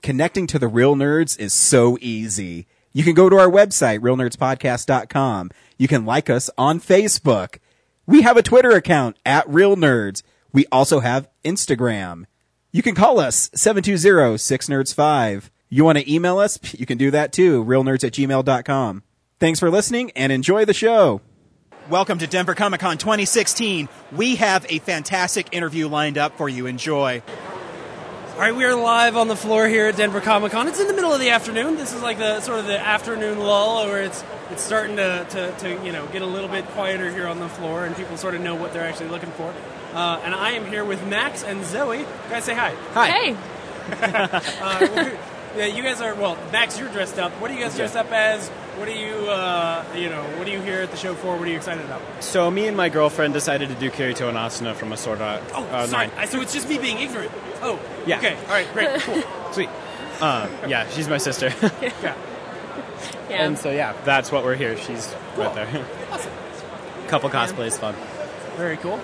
connecting to the real nerds is so easy. You can go to our website, realnerdspodcast.com. You can like us on Facebook. We have a Twitter account at Real Nerds. We also have Instagram. You can call us 720-6nerds5. You want to email us? You can do that too, realnerds@gmail.com. Thanks for listening and enjoy the show. Welcome to Denver Comic Con 2016. We have a fantastic interview lined up for you. Enjoy. All right, we are live on the floor here at Denver Comic Con. It's in the middle of the afternoon. This is like the sort of the afternoon lull where it's starting to get a little bit quieter here on the floor and people sort of know what they're actually looking for. And I am here with Max and Zoe. Guys, say hi. Hi. Hey. Yeah, you guys are, well, Max, you're dressed up. What are you guys dressed up as? What are you, what are you here at the show for? What are you excited about? So me and my girlfriend decided to do Kirito and Asuna from a Sword Art. Sorry. So it's just me being ignorant. Oh, yeah. Okay. All right, great, cool. Sweet. Yeah, she's my sister. Yeah. And so, yeah, that's what we're here. She's right there. Awesome. Couple cosplays, fun. Very cool.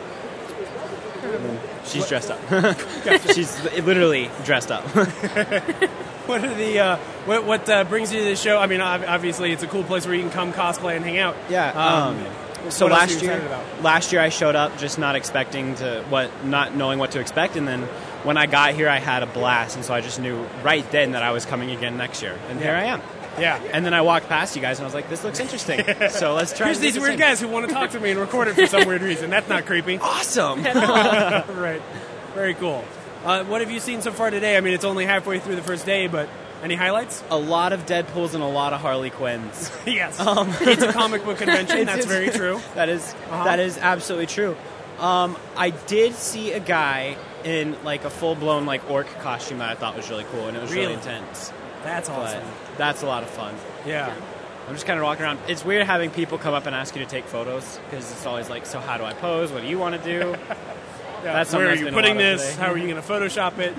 She's dressed up. She's literally dressed up. What are the what brings you to the show? I mean, obviously, it's a cool place where you can come cosplay and hang out. Yeah. So what else are last you year, excited about? I showed up just not knowing what to expect, and then when I got here, I had a blast, and so I just knew right then that I was coming again next year, and here I am. Yeah. And then I walked past you guys, and I was like, "This looks interesting." So let's try. Here's these weird guys who want to talk to me and record it for some weird reason. That's not creepy. Awesome. Right. Very cool. What have you seen so far today? I mean, it's only halfway through the first day, but any highlights? A lot of Deadpools and a lot of Harley Quinns. Yes. It's a comic book convention. That's very true. That is absolutely true. I did see a guy in like a full-blown like orc costume that I thought was really cool, and it was really intense. That's awesome. But that's a lot of fun. Yeah. I'm just kind of walking around. It's weird having people come up and ask you to take photos because it's always like, so how do I pose? What do you want to do? Yeah. That's where are that's you been putting a lot of this? today. How are you going to Photoshop it?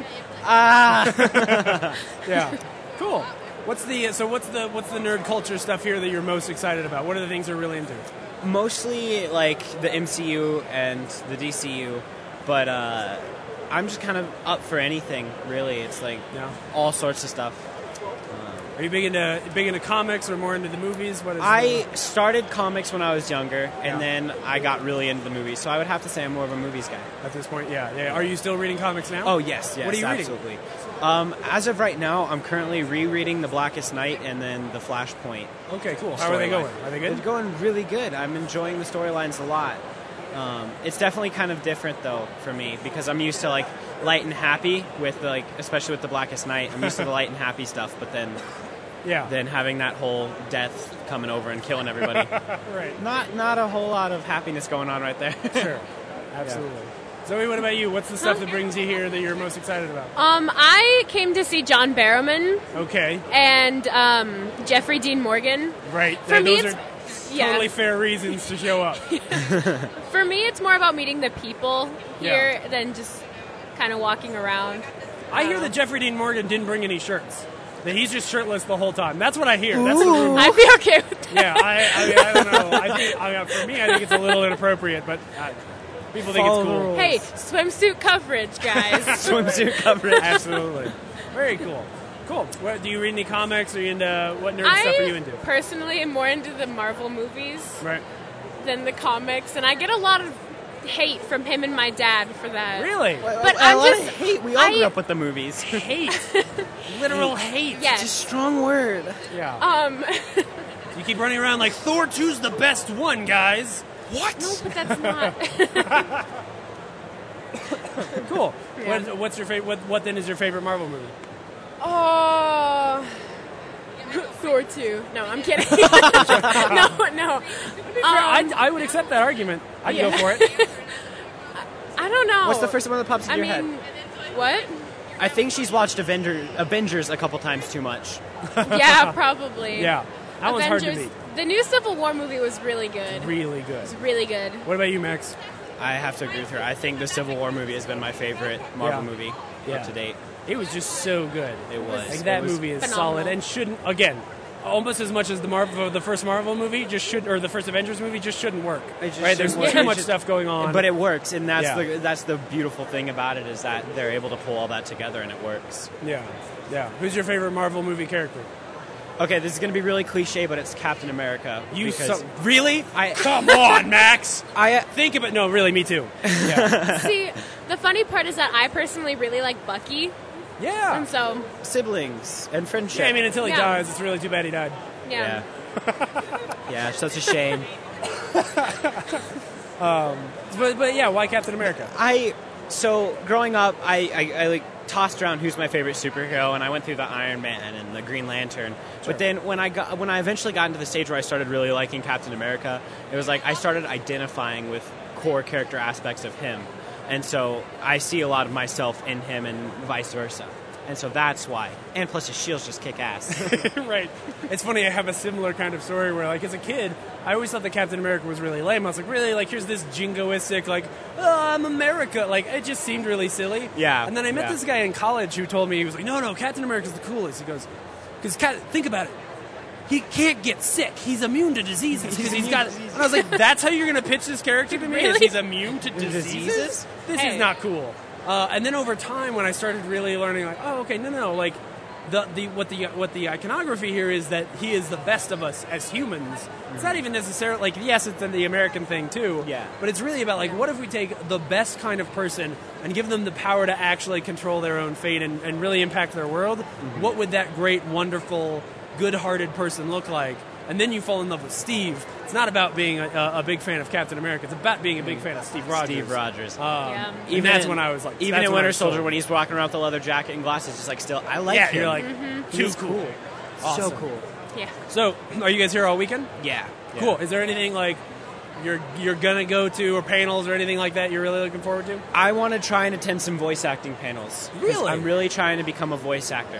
Yeah. Cool. What's the nerd culture stuff here that you're most excited about? What are the things you're really into? Mostly like the MCU and the DCU, but I'm just kind of up for anything, really. It's like all sorts of stuff. Are you big into comics or more into the movies? I started comics when I was younger, and then I got really into the movies. So I would have to say I'm more of a movies guy. At this point, yeah. Are you still reading comics now? Oh, yes, What are you reading? absolutely. As of right now, I'm currently rereading The Blackest Night and then The Flashpoint. Okay, cool. How are they going? Are they good? They're going really good. I'm enjoying the storylines a lot. It's definitely kind of different, though, for me, because I'm used to, like, light and happy with, like, especially with The Blackest Night. I'm used to the light and happy stuff, but then having that whole death coming over and killing everybody. Right. Not a whole lot of happiness going on right there. Sure. Absolutely. Yeah. Zoe, what about you? What's the stuff that brings you here that you're most excited about? I came to see John Barrowman. Okay. And Jeffrey Dean Morgan. Right. For me, those are totally fair reasons to show up. For me, it's more about meeting the people here than just kind of walking around. I hear that Jeffrey Dean Morgan didn't bring any shirts. That he's just shirtless the whole time. That's what I hear. That's the rumor. I'd be okay with that. Yeah, I don't know. For me, I think it's a little inappropriate, but people think it's cool. Hey, swimsuit coverage, guys. Swimsuit coverage. Absolutely. Very cool. Cool. What, do you read any comics? Are you into what nerd stuff are you into? I personally am more into the Marvel movies than the comics, and I get a lot of hate from him and my dad for that. Really? But a lot of hate. We all grew up with the movies. Hate. Literal hate. Yes. It's a strong word. Yeah. You keep running around like Thor 2's the best one, guys. What? No, but that's not. Cool. Yeah. What's your favorite? What then is your favorite Marvel movie? Oh, Thor 2. No, I'm kidding. No. I would accept that argument. I'd go for it. I don't know. What's the first one that pops in your head? What? I think she's watched Avengers a couple times too much. Yeah, probably. Yeah. That one's hard to beat. The new Civil War movie was really good. Really good. It was really good. What about you, Max? I have to agree with her. I think the Civil War movie has been my favorite Marvel movie up to date. It was just so good. It was. Like, that movie is phenomenal. solid and shouldn't, again, almost as much as the first Marvel movie or the first Avengers movie just shouldn't work. Right? There's work. too much stuff going on. But it works, and that's the beautiful thing about it is that they're able to pull all that together and it works. Yeah. Who's your favorite Marvel movie character? Okay, this is going to be really cliche, but it's Captain America. Really? Come on, Max. Think about no, really, me too. Yeah. See, the funny part is that I personally really like Bucky. Yeah. And so siblings and friendship. Yeah, I mean, until he dies, it's really too bad he died. Yeah. Yeah, it's such a shame. But yeah, why Captain America? So growing up, I like tossed around who's my favorite superhero, and I went through the Iron Man and the Green Lantern. Sure. But then when I eventually got into the stage where I started really liking Captain America, it was like I started identifying with core character aspects of him, and so I see a lot of myself in him, and vice versa. And so that's why. And plus his shields just kick ass. Right. It's funny, I have a similar kind of story where, like, as a kid, I always thought that Captain America was really lame. I was like, really? Like, here's this jingoistic, like, I'm America. Like, it just seemed really silly. Yeah. And then I met this guy in college who told me, he was like, no, Captain America's the coolest. He goes, because think about it. He can't get sick. He's immune to diseases because he's got. And I was like, "That's how you're going to pitch this character to me? Really? Is he's immune to diseases? This is not cool." And then over time, when I started really learning, like, oh, okay, no, like, what the iconography here is that he is the best of us as humans. Mm-hmm. It's not even necessarily like, yes, it's the American thing too. Yeah. But it's really about, like, what if we take the best kind of person and give them the power to actually control their own fate and really impact their world? Mm-hmm. What would that great, wonderful, good-hearted person look like? And then you fall in love with Steve. It's not about being a big fan of Captain America. It's about being a big fan of Steve Rogers. Steve Rogers. Even that's when I was like... Even in Winter Soldier, when he's walking around with the leather jacket and glasses, just like still, I like him. Yeah, you're like, he's cool. Awesome. So cool. Yeah. So, are you guys here all weekend? Yeah. Cool. Is there anything, like, you're going to go to, or panels or anything like that you're really looking forward to? I want to try and attend some voice acting panels. Really? I'm really trying to become a voice actor.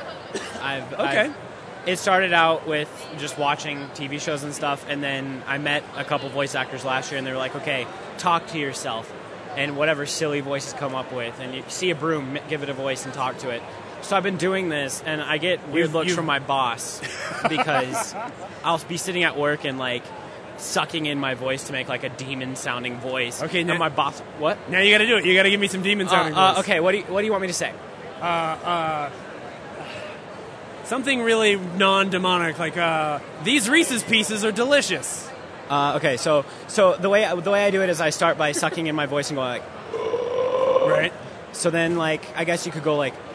Okay. It started out with just watching TV shows and stuff, and then I met a couple voice actors last year, and they were like, okay, talk to yourself, and whatever silly voices come up with, and you see a broom, give it a voice and talk to it. So I've been doing this, and I get weird looks from my boss, because I'll be sitting at work and, like, sucking in my voice to make, like, a demon-sounding voice. Okay, now my boss... What? Now you got to do it. You got to give me some demon-sounding voice. Okay, what do you want me to say? Something really non-demonic, like, these Reese's Pieces are delicious. Okay, so the way I do it is I start by sucking in my voice and going like... Right. So then, like, I guess you could go like...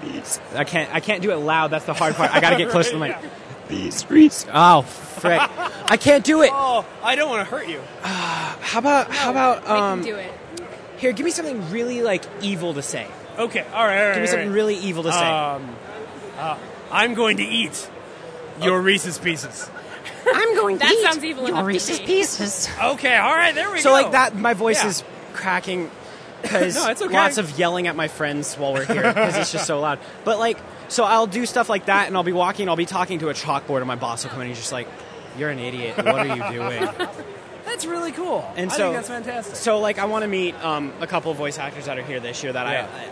I can't do it loud, that's the hard part. I gotta get close to the mic. These Reese's... Oh, frick. I can't do it! Oh, I don't want to hurt you. How about... I can do it. Here, give me something really, like, evil to say. Okay, all right. Give me something really evil to say. I'm going to eat your Reese's Pieces. I'm going to eat sounds evil your Reese's Pieces. Okay, all right, there we go. So, like, that, my voice is cracking because no, it's okay. Lots of yelling at my friends while we're here because it's just so loud. But, like, so I'll do stuff like that, and I'll be talking to a chalkboard, and my boss will come in, and he's just like, you're an idiot. What are you doing? That's really cool. And I think that's fantastic. So, like, I want to meet a couple of voice actors that are here this year that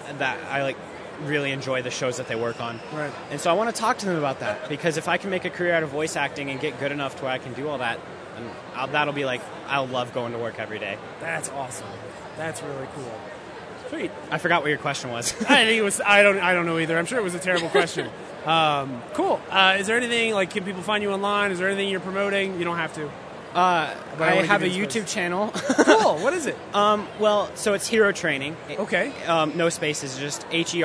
I like really enjoy the shows that they work on. Right. And so I want to talk to them about that, because if I can make a career out of voice acting and get good enough to where I can do all that, that'll be like, I'll love going to work every day. That's awesome. That's really cool. Sweet. I forgot what your question was. I think it was. I don't know either. I'm sure it was a terrible question. Cool. Is there anything, like, can people find you online? Is there anything you're promoting? You don't have to. I have a YouTube channel. Cool. What is it? Well, so it's Hero Training. Okay. No spaces, just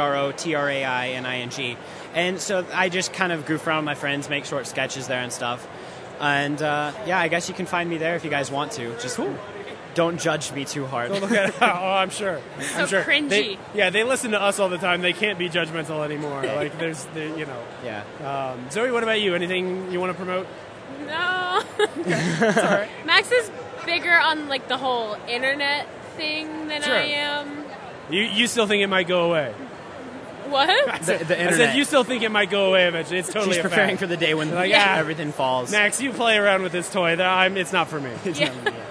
HeroTraining. And so I just kind of goof around with my friends, make short sketches there and stuff. And I guess you can find me there if you guys want to. Just cool. Don't judge me too hard. Don't look at it. Oh, I'm sure. I'm sure. Cringy. They listen to us all the time. They can't be judgmental anymore. Like, you know. Yeah. Zoe, what about you? Anything you want to promote? No. That's all right. Max is bigger on, like, the whole internet thing than Sure. I am. You still think it might go away? What? The internet. I said you still think it might go away eventually. It's totally She's a preparing fact. for the day when everything falls. Max, you play around with this toy. It's not for me. Yeah.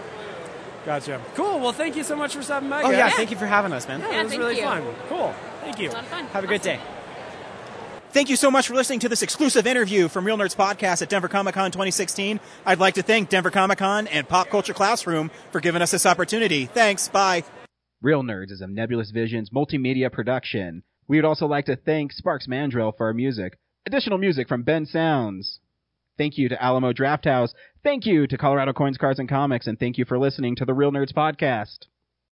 Gotcha. Cool. Well, thank you so much for stopping by, Oh, guys. yeah, thank you for having us, man. Yeah, it was thank really you. fun. Cool. Thank you. A lot of fun. Have a good day. Thank you so much for listening to this exclusive interview from Real Nerds Podcast at Denver Comic Con 2016. I'd like to thank Denver Comic Con and Pop Culture Classroom for giving us this opportunity. Thanks. Bye. Real Nerds is a Nebulous Visions multimedia production. We would also like to thank Sparks Mandrill for our music. Additional music from Ben Sounds. Thank you to Alamo Drafthouse. Thank you to Colorado Coins, Cards, and Comics. And thank you for listening to the Real Nerds Podcast.